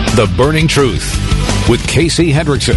The Burning Truth with Casey Hendrickson.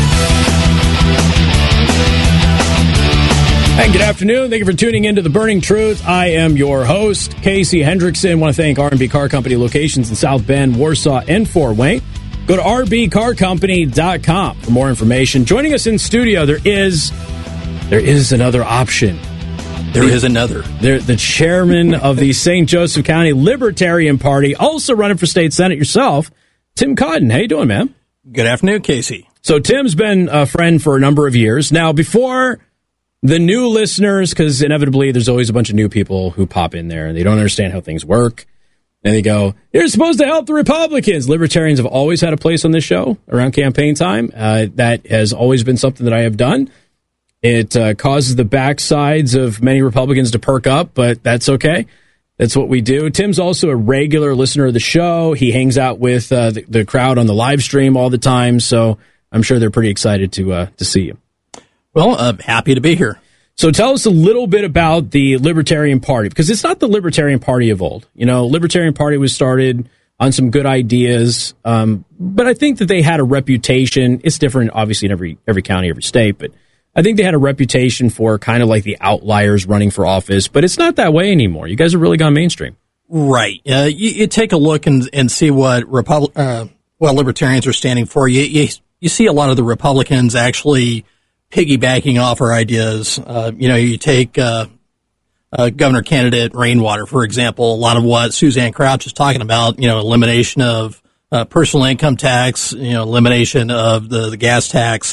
And good afternoon. Thank you for tuning into The Burning Truth. I am your host, Casey Hendrickson. I want to thank R&B Car Company locations in South Bend, Warsaw, and Fort Wayne. Go to rbcarcompany.com for more information. Joining us in studio, there is another option. The chairman of the St. Joseph County Libertarian Party, also running for state senate yourself, Tim Cotton. How you doing, man? Good afternoon, Casey. So Tim's been a friend for a number of years. Now, before the new listeners, because inevitably there's always a bunch of new people who pop in there and they don't understand how things work. And they go, you're supposed to help the Republicans. Libertarians have always had a place on this show around campaign time. That has always been something that I have done. It causes the backsides of many Republicans to perk up, but that's okay. That's what we do. Tim's also a regular listener of the show. He hangs out with the crowd on the live stream all the time, so I'm sure they're pretty excited to see you. Well, I'm happy to be here. So tell us a little bit about the Libertarian Party, because it's not the Libertarian Party of old. You know, Libertarian Party was started on some good ideas, but I think that they had a reputation. It's different, obviously, in every county, every state, but I think they had a reputation for kind of like the outliers running for office, but it's not that way anymore. You guys have really gone mainstream. Right. You take a look and see what libertarians are standing for. You see a lot of the Republicans actually piggybacking off our ideas. You take governor candidate Rainwater, for example, a lot of what Suzanne Crouch is talking about, elimination of personal income tax, elimination of the gas tax,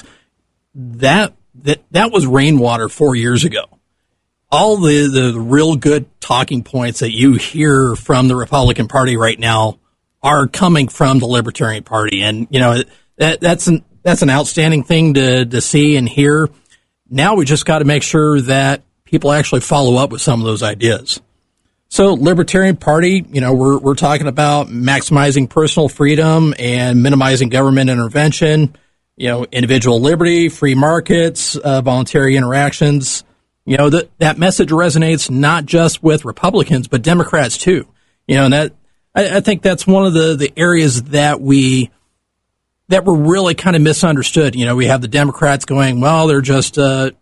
that was Rainwater 4 years ago. All the real good talking points that you hear from the Republican Party right now are coming from the Libertarian Party. And, that's an outstanding thing to see and hear. Now we just got to make sure that people actually follow up with some of those ideas. So Libertarian Party, we're talking about maximizing personal freedom and minimizing government intervention, individual liberty, free markets, voluntary interactions. That message resonates not just with Republicans, but Democrats too. And I think that's one of the areas that were really kind of misunderstood. We have the Democrats going, well, they're just, they're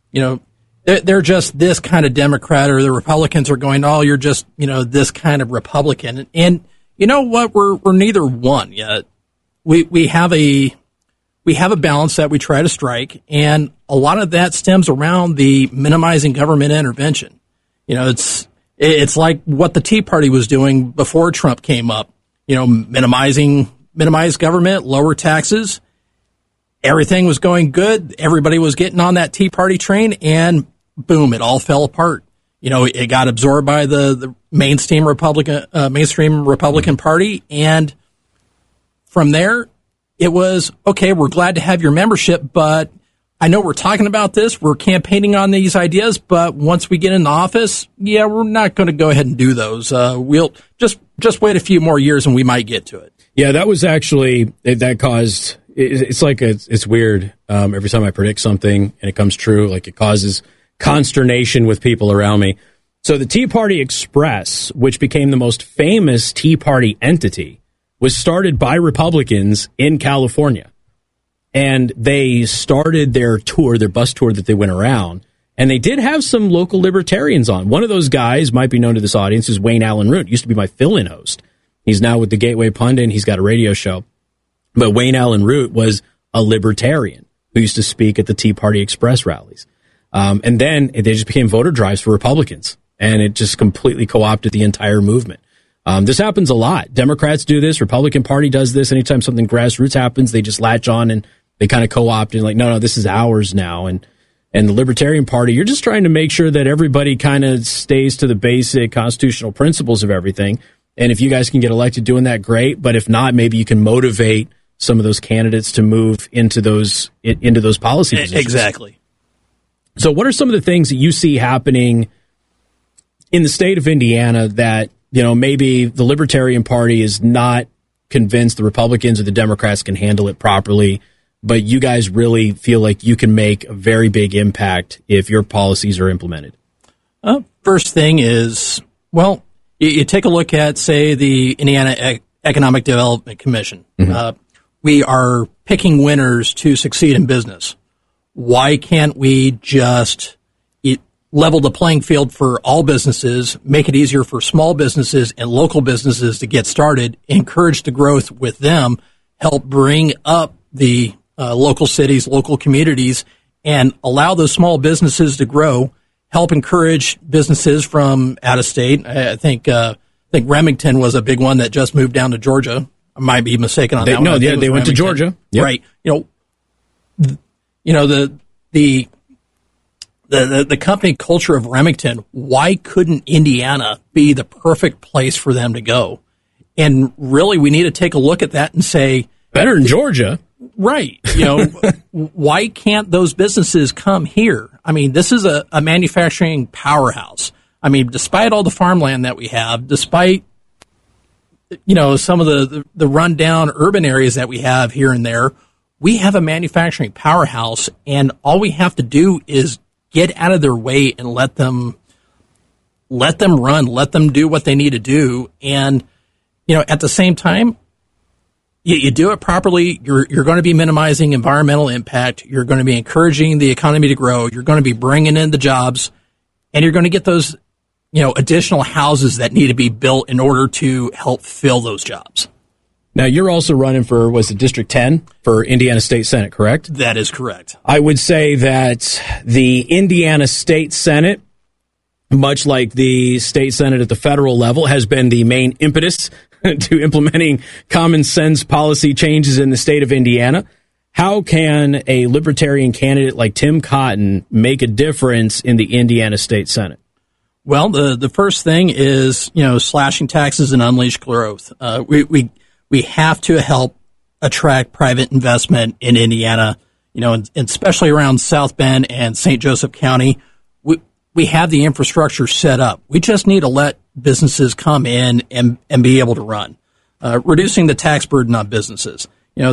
just this kind of Democrat, or the Republicans are going, oh, you're just, this kind of Republican. And you know what? We're neither one yet. We have a balance that we try to strike, and a lot of that stems around the minimizing government intervention. It's like what the Tea Party was doing before Trump came up. Minimize government, lower taxes. Everything was going good. Everybody was getting on that Tea Party train, and boom, it all fell apart. It got absorbed by the mainstream Republican Party, and from there, it was, okay, we're glad to have your membership, but I know we're talking about this, we're campaigning on these ideas, but once we get in the office, we're not going to go ahead and do those. We'll just wait a few more years and we might get to it. Yeah, that was actually, that caused, it's weird. Every time I predict something and it comes true, like it causes consternation with people around me. So the Tea Party Express, which became the most famous Tea Party entity, was started by Republicans in California. And they started their bus tour that they went around, and they did have some local libertarians on. One of those guys might be known to this audience is Wayne Allen Root. Used to be my fill-in host. He's now with the Gateway Pundit. He's got a radio show. But Wayne Allen Root was a libertarian who used to speak at the Tea Party Express rallies. And then they just became voter drives for Republicans, and it just completely co-opted the entire movement. This happens a lot. Democrats do this. Republican Party does this. Anytime something grassroots happens, they just latch on and they kind of co-opt and like, no, this is ours now. And the Libertarian Party, you're just trying to make sure that everybody kind of stays to the basic constitutional principles of everything. And if you guys can get elected doing that, great. But if not, maybe you can motivate some of those candidates to move into those policy positions. Exactly. So what are some of the things that you see happening in the state of Indiana that, maybe the Libertarian Party is not convinced the Republicans or the Democrats can handle it properly, but you guys really feel like you can make a very big impact if your policies are implemented? First thing is, you take a look at, say, the Indiana Economic Development Commission. We are picking winners to succeed in business. Why can't we just level the playing field for all businesses, make it easier for small businesses and local businesses to get started, encourage the growth with them, help bring up the local cities, local communities, and allow those small businesses to grow, help encourage businesses from out of state. I think Remington was a big one that just moved down to Georgia. I might be mistaken on that one. No, yeah, they went to Georgia. Yep. Right. The company culture of Remington, why couldn't Indiana be the perfect place for them to go? And really, we need to take a look at that and say, better than Georgia. Right. Why can't those businesses come here? I mean, this is a manufacturing powerhouse. I mean, despite all the farmland that we have, despite, some of the rundown urban areas that we have here and there, we have a manufacturing powerhouse, and all we have to do is get out of their way and let them run, let them do what they need to do. And, at the same time, you do it properly, you're going to be minimizing environmental impact, you're going to be encouraging the economy to grow, you're going to be bringing in the jobs, and you're going to get those, additional houses that need to be built in order to help fill those jobs. Now, you're also running for, District 10 for Indiana State Senate, correct? That is correct. I would say that the Indiana State Senate, much like the state Senate at the federal level, has been the main impetus to implementing common sense policy changes in the state of Indiana. How can a libertarian candidate like Tim Cotton make a difference in the Indiana State Senate? Well, the first thing is, slashing taxes and unleash growth. We have to help attract private investment in Indiana, and especially around South Bend and St. Joseph County. We have the infrastructure set up. We just need to let businesses come in and be able to run. Reducing the tax burden on businesses.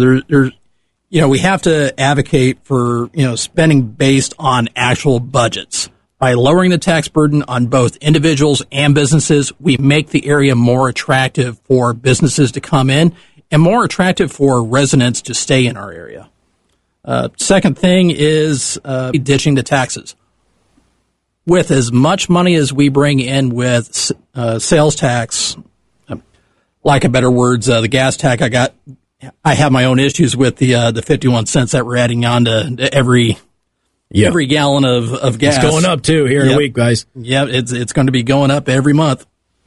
We have to advocate for, spending based on actual budgets. By lowering the tax burden on both individuals and businesses, we make the area more attractive for businesses to come in and more attractive for residents to stay in our area. Second thing is ditching the taxes. With as much money as we bring in with sales tax, lack of better words, the gas tax, I have my own issues with the 51 cents that we're adding on to every gallon of gas. It's going up too here in a week, guys. Yeah, it's going to be going up every month.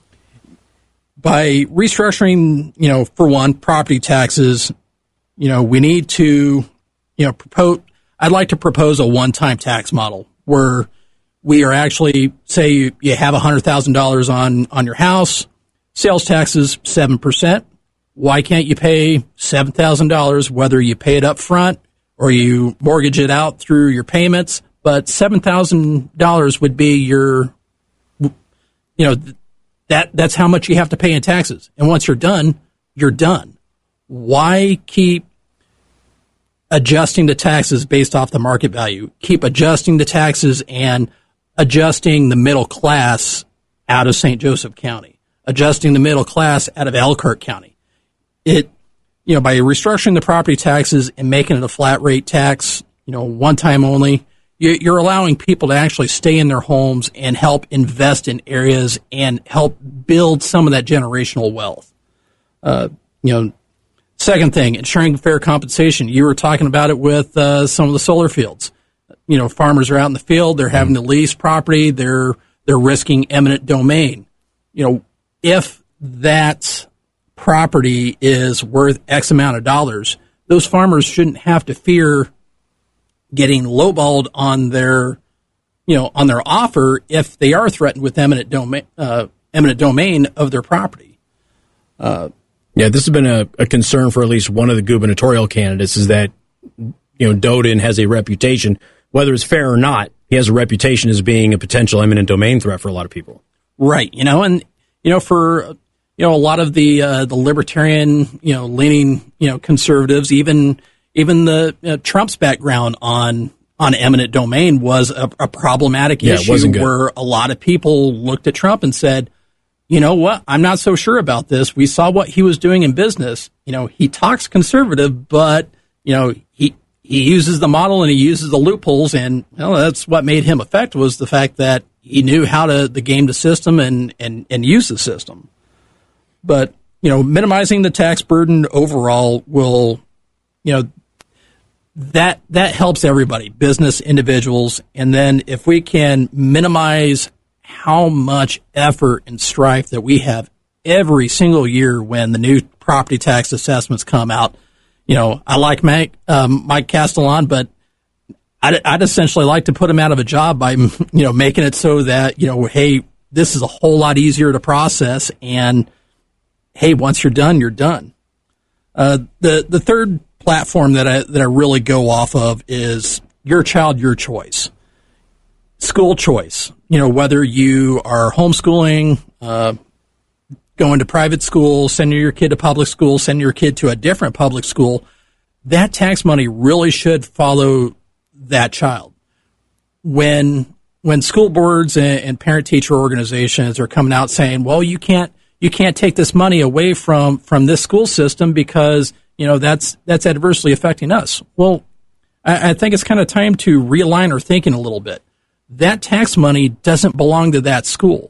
By restructuring, for one, property taxes, we need to, I'd like to propose a one-time tax model where we are actually, say you have $100,000 on your house, sales taxes 7%. Why can't you pay $7,000, whether you pay it up front or you mortgage it out through your payments? But $7,000 would be your, that's how much you have to pay in taxes. And once you're done, you're done. Why keep adjusting the taxes based off the market value? Keep adjusting the taxes and adjusting the middle class out of St. Joseph County, adjusting the middle class out of Elkhart County. By restructuring the property taxes and making it a flat rate tax, one time only, you're allowing people to actually stay in their homes and help invest in areas and help build some of that generational wealth. Second thing, ensuring fair compensation. You were talking about it with some of the solar fields. Farmers are out in the field, they're having to lease property, they're risking eminent domain. If that property is worth X amount of dollars, those farmers shouldn't have to fear getting lowballed on their offer if they are threatened with eminent domain of their property. Yeah, this has been a concern for at least one of the gubernatorial candidates, is that, Doden has a reputation, whether it's fair or not, he has a reputation as being a potential eminent domain threat for a lot of people. Right. For a lot of the libertarian, leaning, conservatives, even the Trump's background on eminent domain was a problematic issue where a lot of people looked at Trump and said, you know what, I'm not so sure about this. We saw what he was doing in business. He talks conservative, but, he uses the model and he uses the loopholes, and that's what made him effective, was the fact that he knew how to game the system and use the system. But, minimizing the tax burden overall will, that helps everybody, business, individuals. And then if we can minimize how much effort and strife that we have every single year when the new property tax assessments come out. I like Mike Castellan, but I'd essentially like to put him out of a job by, making it so that, hey, this is a whole lot easier to process, and hey, once you're done, you're done. The third platform that I really go off of is Your Child, Your Choice. School choice. Whether you are homeschooling, going to private school, sending your kid to public school, sending your kid to a different public school, that tax money really should follow that child. When school boards and parent-teacher organizations are coming out saying, well, you can't take this money away from this school system because, that's adversely affecting us. Well, I think it's kind of time to realign our thinking a little bit. That tax money doesn't belong to that school.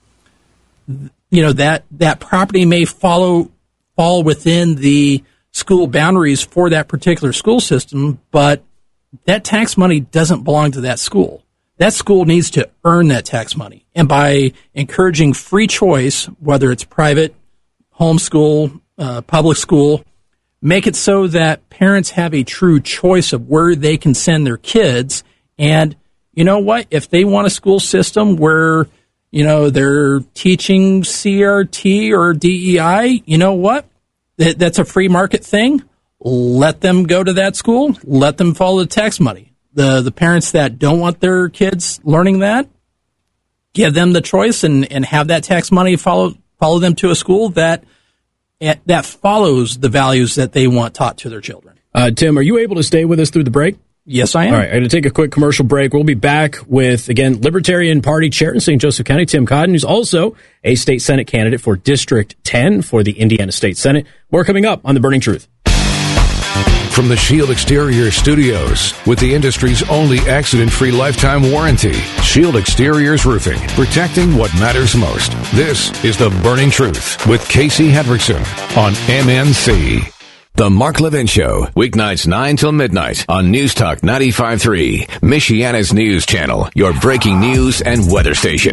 That property may fall within the school boundaries for that particular school system, but that tax money doesn't belong to that school. That school needs to earn that tax money. And by encouraging free choice, whether it's private, homeschool, public school, make it so that parents have a true choice of where they can send their kids. And you know what? If they want a school system where they're teaching CRT or DEI, you know what? That's a free market thing. Let them go to that school. Let them follow the tax money. The parents that don't want their kids learning that, give them the choice and have that tax money follow them to a school that follows the values that they want taught to their children. Tim, are you able to stay with us through the break? Yes, I am. All right, I'm going to take a quick commercial break. We'll be back with, again, Libertarian Party Chair in St. Joseph County, Tim Cotton, who's also a state Senate candidate for District 10 for the Indiana State Senate. More coming up on The Burning Truth. From the Shield Exterior Studios, with the industry's only accident-free lifetime warranty, Shield Exteriors Roofing, protecting what matters most. This is The Burning Truth with Casey Hendrickson on MNC. The Mark Levin Show, weeknights 9 till midnight on News Talk 95.3, Michiana's news channel, your breaking news and weather station.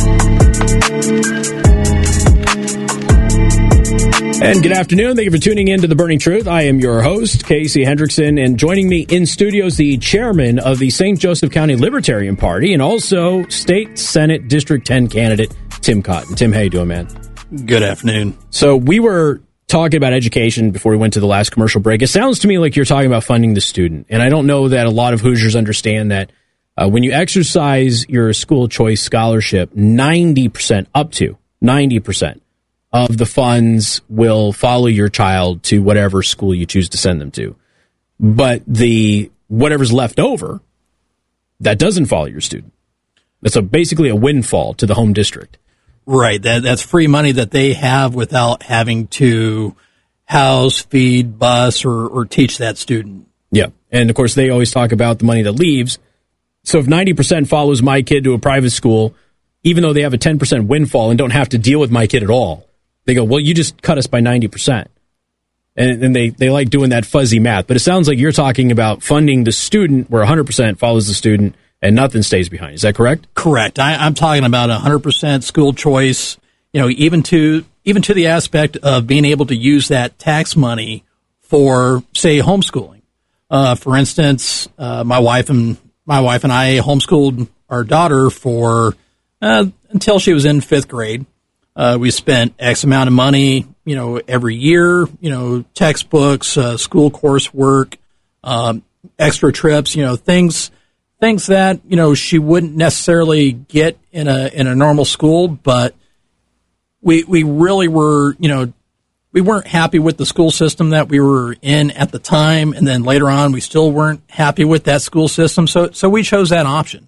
And good afternoon. Thank you for tuning in to The Burning Truth. I am your host, Casey Hendrickson, and joining me in studio is the chairman of the St. Joseph County Libertarian Party and also State Senate District 10 candidate, Tim Cotton. Tim, how you doing, man? Good afternoon. So we were talking about education before we went to the last commercial break. It sounds to me like you're talking about funding the student, and I don't know that a lot of Hoosiers understand that when you exercise your school choice scholarship, 90%, up to 90%, of the funds will follow your child to whatever school you choose to send them to. But whatever's left over, that doesn't follow your student. That's basically a windfall to the home district. Right. That's free money that they have without having to house, feed, bus, or teach that student. Yeah. And, of course, they always talk about the money that leaves. So if 90% follows my kid to a private school, even though they have a 10% windfall and don't have to deal with my kid at all, they go, well, you just cut us by 90%. And they like doing that fuzzy math. But it sounds like you're talking about funding the student where 100% follows the student and nothing stays behind. Is that correct? Correct. I'm talking about 100% school choice, even to the aspect of being able to use that tax money for, say, homeschooling. For instance, my wife and I homeschooled our daughter for until she was in 5th grade. We spent X amount of money, every year, textbooks, school coursework, extra trips, things that, she wouldn't necessarily get in a normal school, but we really were, we weren't happy with the school system that we were in at the time. And then later on, we still weren't happy with that school system. So we chose that option.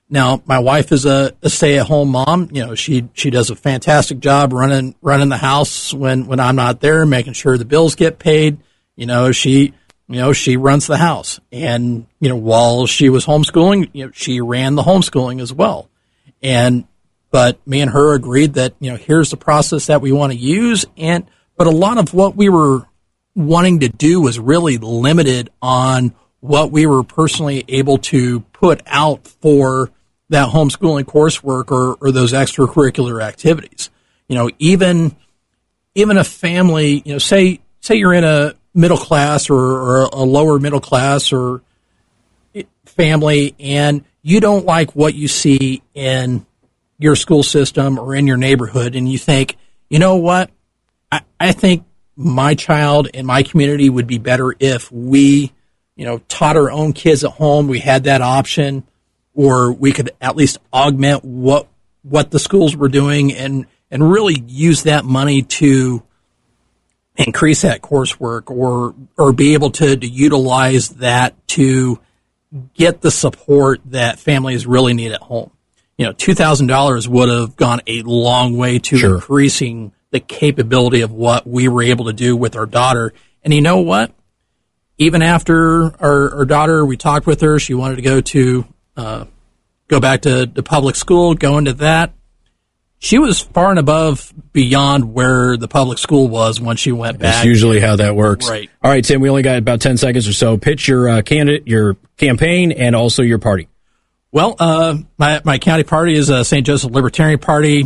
Now, my wife is a stay-at-home mom. You know, she does a fantastic job running the house when I'm not there, making sure the bills get paid. You know, she runs the house. And, you know, while she was homeschooling, you know, she ran the homeschooling as well. But me and her agreed that, you know, here's the process that we want to use. But a lot of what we were wanting to do was really limited on what we were personally able to put out for that homeschooling coursework or those extracurricular activities. You know, even a family, you know, say you're in a middle class or a lower middle class or family, and you don't like what you see in your school system or in your neighborhood, and you think, you know what, I think my child and my community would be better if we, you know, taught our own kids at home. We had that option, or we could at least augment what the schools were doing and really use that money to increase that coursework or be able to utilize that to get the support that families really need at home. You know, $2,000 would have gone a long way to increasing the capability of what we were able to do with our daughter. And you know what? Even after our daughter, we talked with her, she wanted to go back to public school, go into that. She was far and above beyond where the public school was when she went back. That's usually how that works. Right. All right, Tim, we only got about 10 seconds or so. Pitch your candidate, your campaign, and also your party. Well, my county party is St. Joseph Libertarian Party,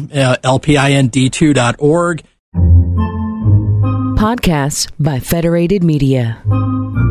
LPIND2.org. Podcasts by Federated Media.